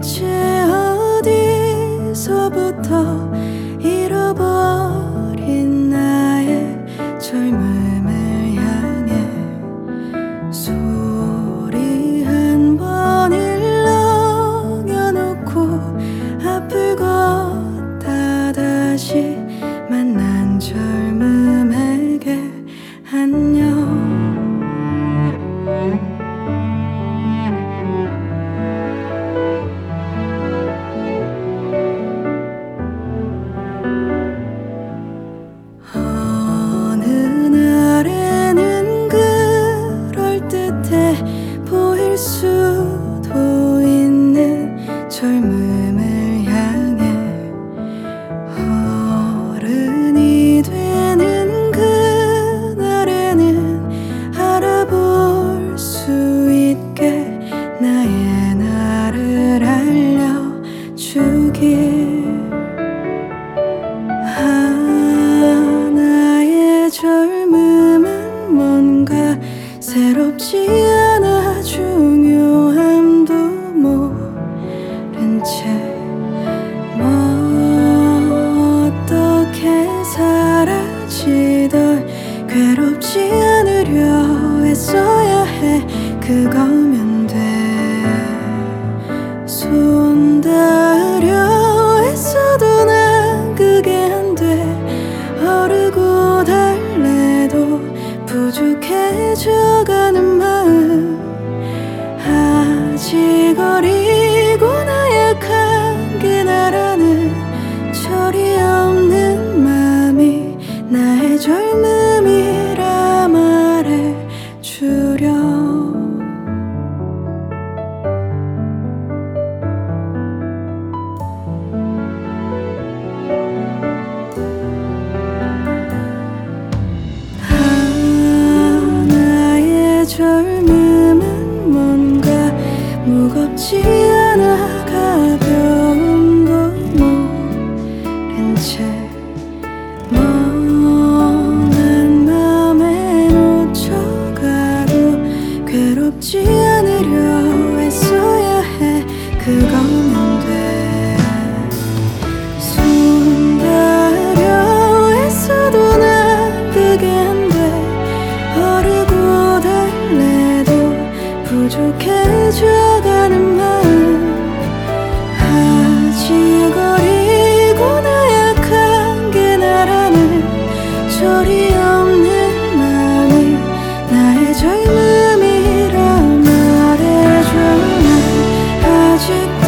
대체 어디서부터 잃어버린 나의 젊음을 향해 소리 한 번 일렁여놓고 앞을 걷다 다시 만난 젊음에게 안녕. 어느 날에는 그럴듯해 보일 수도 있는 젊음을 향해 어른이 되는 그날에는 알아볼 수 있게 나의 나를 알려주길. 나의 젊음은 뭔가 새롭지 않아 중요함도 모른 채 어떻게 사라지던 괴롭지 않으려 애써야 해. 그거면 돼. 손 닿으려 애써도 난 그게 안 돼. 어르고 달래도 부족해져가는 마음 아직 어리고 나약한 게 나라는 철이 없는 맘이 나의 젊음이라 말해주려. 젊음은 뭔가 무겁지 않아 가벼움도 모른 채 멍한 맘에 놓쳐가도 괴롭지 않으려 애써야 해. 그거면 돼. 손 닿으려 애써도 난 그게 안 돼. 어르고 달래도 부족해져가는 마음 아직 어리고 나약한 게 나라는 철이 없는 맘이 나의 젊음이라 말해줘. 난 아직